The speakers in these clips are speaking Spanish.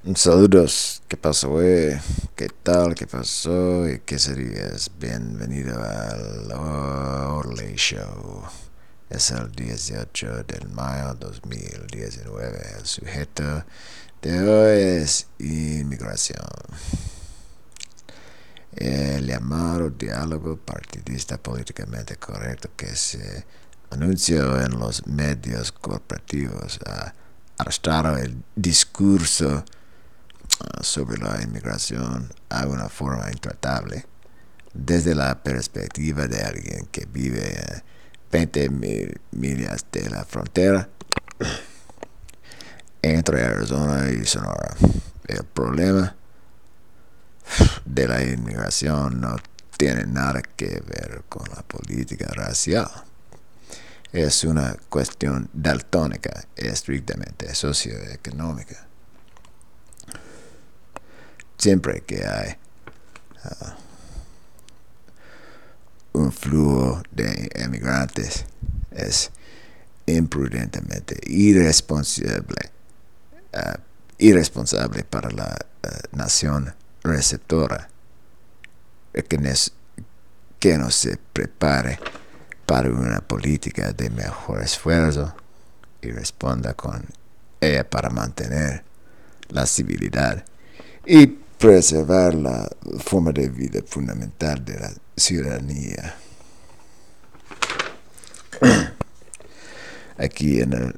Saludos, ¿qué pasó, güey? ¿Qué tal? ¿Qué pasó? ¿Y qué serías? Bienvenido al Orley Show. Es el 18 de mayo 2019. El sujeto de hoy es inmigración. El llamado diálogo partidista políticamente correcto que se anunció en los medios corporativos ha arrastrado el discurso sobre la inmigración a una forma intratable desde la perspectiva de alguien que vive a 20 mil millas de la frontera entre Arizona y Sonora. El problema de la inmigración no tiene nada que ver con la política racial. Es una cuestión daltónica, estrictamente socioeconómica. Siempre que hay un flujo de emigrantes, es imprudentemente uh, irresponsable para la nación receptora que no se prepare para una política de mejor esfuerzo y responda con ella para mantener la civilidad y preservar la forma de vida fundamental de la ciudadanía. Aquí en el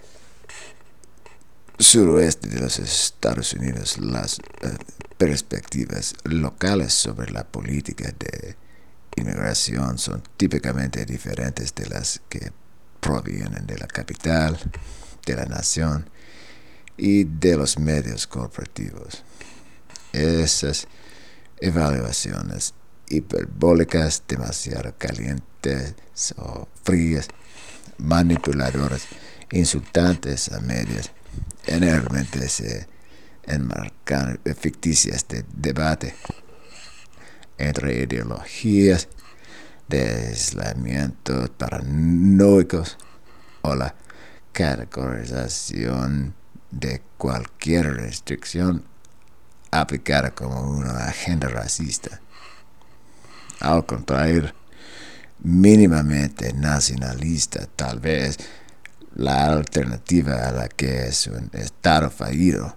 suroeste de los Estados Unidos, las perspectivas locales sobre la política de inmigración son típicamente diferentes de las que provienen de la capital, de la nación y de los medios corporativos. Esas evaluaciones hiperbólicas, demasiado calientes o frías, manipuladoras, insultantes a medias, generalmente se enmarcan ficticias de debate entre ideologías de aislamiento paranoicos o la categorización de cualquier restricción aplicada como una agenda racista. Al contrario, mínimamente nacionalista, tal vez la alternativa a la que es un Estado fallido.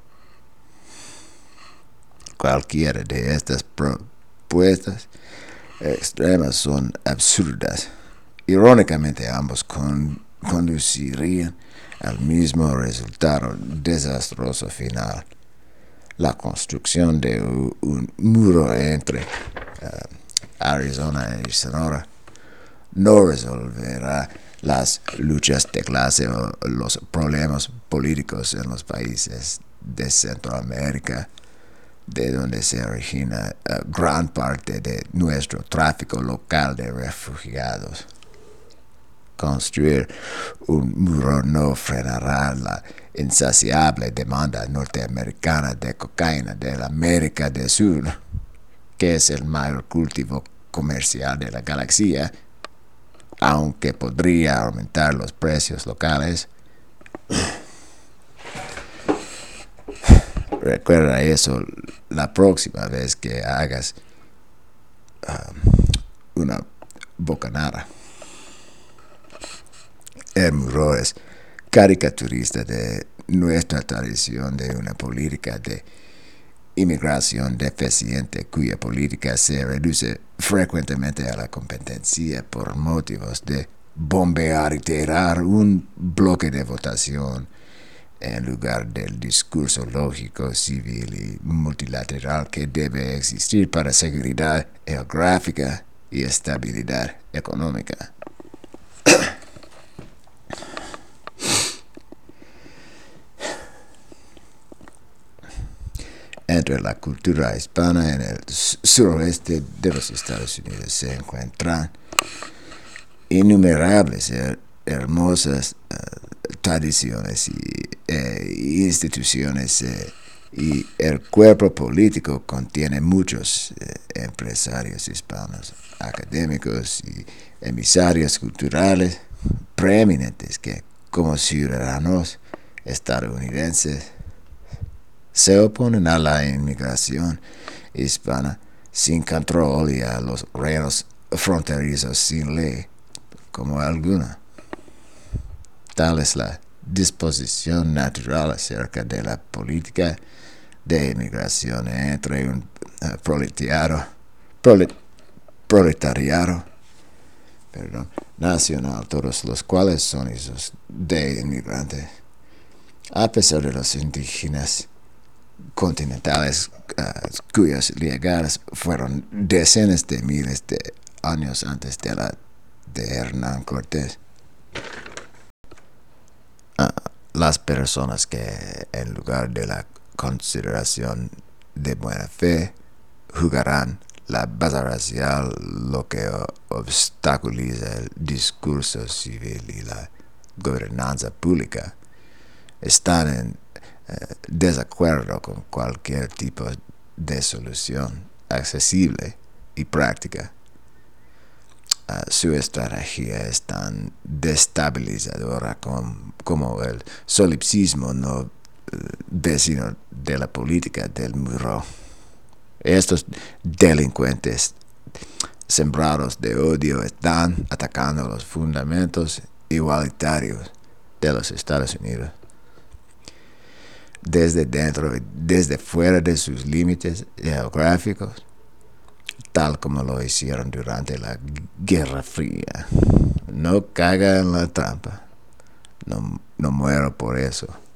Cualquiera de estas propuestas extremas son absurdas. Irónicamente, ambos conducirían al mismo resultado desastroso final: la construcción de un muro entre Arizona y Sonora no resolverá las luchas de clase o los problemas políticos en los países de Centroamérica, de donde se origina gran parte de nuestro tráfico local de refugiados. Construir un muro no frenará la insaciable demanda norteamericana de cocaína de la América del Sur, que es el mayor cultivo comercial de la galaxia, aunque podría aumentar los precios locales. Recuerda eso la próxima vez que hagas una bocanada. El muro es caricaturista de nuestra tradición de una política de inmigración deficiente cuya política se reduce frecuentemente a la competencia por motivos de bombear y tirar un bloque de votación en lugar del discurso lógico, civil y multilateral que debe existir para seguridad geográfica y estabilidad económica. Entre la cultura hispana en el suroeste de los Estados Unidos se encuentran innumerables hermosas tradiciones y instituciones, y el cuerpo político contiene muchos empresarios hispanos, académicos y emisarios culturales preeminentes que, como ciudadanos estadounidenses, Se oponen a la inmigración hispana sin control y a los reinos fronterizos sin ley como alguna. Tal es la disposición natural acerca de la política de inmigración entre un proletariado nacional, todos los cuales son hijos de inmigrantes. A pesar de los indígenas continentales cuyas llegadas fueron decenas de miles de años antes de la de Hernán Cortés. Las personas que, en lugar de la consideración de buena fe, jugarán la base racial, lo que obstaculiza el discurso civil y la gobernanza pública, están en desacuerdo con cualquier tipo de solución accesible y práctica. Su estrategia es tan destabilizadora como el solipsismo no vecino de la política del muro. Estos delincuentes sembrados de odio están atacando los fundamentos igualitarios de los Estados Unidos. Desde dentro y desde fuera de sus límites geográficos, tal como lo hicieron durante la Guerra Fría. No caiga en la trampa. No muero por eso.